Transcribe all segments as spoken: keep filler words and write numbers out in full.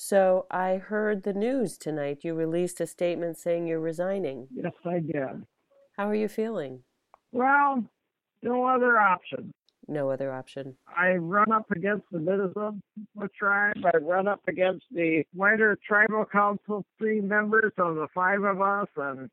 So I heard the news tonight. You released a statement saying you're resigning. Yes, I did. How are you feeling? Well, no other option. No other option. I run up against the Minnesota tribe. I run up against the Whiter Tribal Council, three members of the five of us, and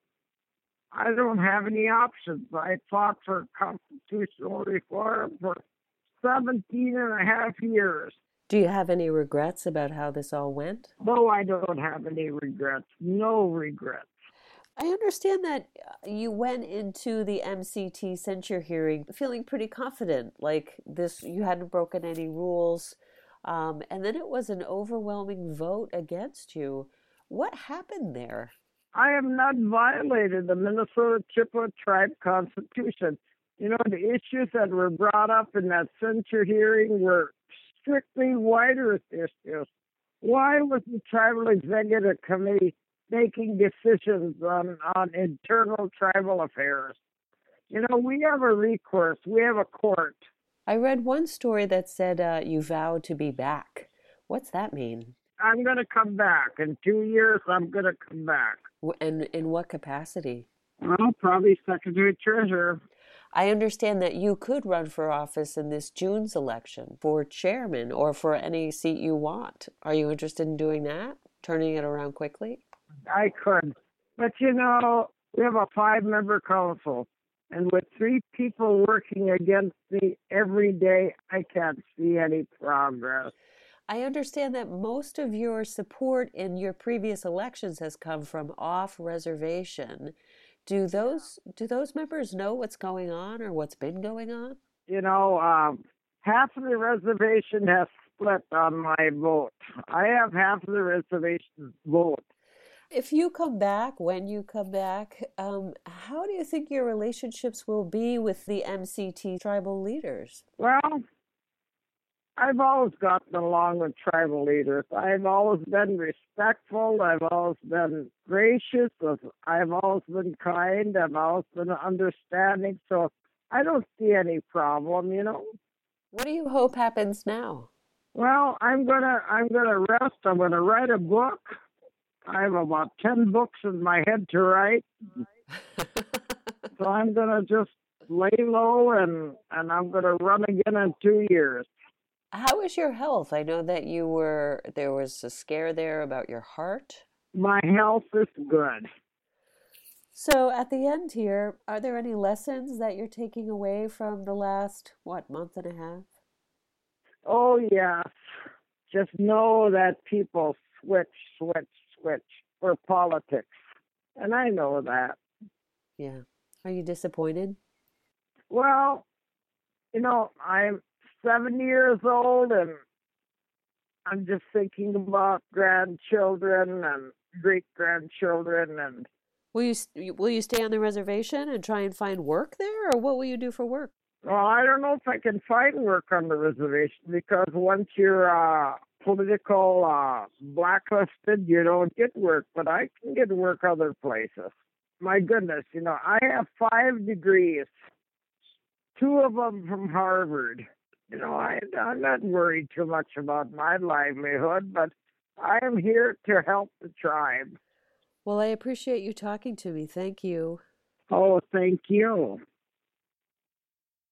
I don't have any options. I fought for constitutional reform for seventeen and a half years. Do you have any regrets about how this all went? No, I don't have any regrets. No regrets. I understand that uh, you went into the M C T censure hearing feeling pretty confident, like this, you hadn't broken any rules, um, and then it was an overwhelming vote against you. What happened there? I have not violated the Minnesota Chippewa Tribe Constitution. You know, the issues that were brought up in that censure hearing were strictly whiter issues. Why was the Tribal Executive Committee making decisions on, on internal tribal affairs? You know, we have a recourse. We have a court. I read one story that said uh, you vowed to be back. What's that mean? I'm going to come back. In two years, I'm going to come back. And in what capacity? Well, probably Secretary Treasurer. I understand that you could run for office in this June's election for chairman or for any seat you want. Are you interested in doing that? Turning it around quickly? I could. But you know, we have a five-member council, and with three people working against me every day, I can't see any progress. I understand that most of your support in your previous elections has come from off reservation. Do those do those members know what's going on or what's been going on? You know, um, half of the reservation has split on my vote. I have half of the reservation's vote. If you come back, when you come back, um, how do you think your relationships will be with the M C T tribal leaders? Well, I've always gotten along with tribal leaders. I've always been respectful. I've always been gracious. I've always been kind. I've always been understanding. So I don't see any problem, you know. What do you hope happens now? Well, I'm gonna I'm gonna rest. I'm gonna write a book. I have about ten books in my head to write. So I'm gonna just lay low and and I'm gonna run again in two years. How is your health? I know that you were, there was a scare there about your heart. My health is good. So at the end here, are there any lessons that you're taking away from the last, what, month and a half? Oh, yes. Just know that people switch, switch, switch for politics. And I know that. Yeah. Are you disappointed? Well, you know, I'm seventy years old, and I'm just thinking about grandchildren and great-grandchildren. And Will you will you stay on the reservation and try and find work there, or what will you do for work? well, I don't know if I can find work on the reservation, because once you're uh, political uh, blacklisted, you don't get work. But I can get work other places. My goodness, you know, I have five degrees, two of them from Harvard. You know, I, I'm not worried too much about my livelihood, but I am here to help the tribe. Well, I appreciate you talking to me. Thank you. Oh, thank you.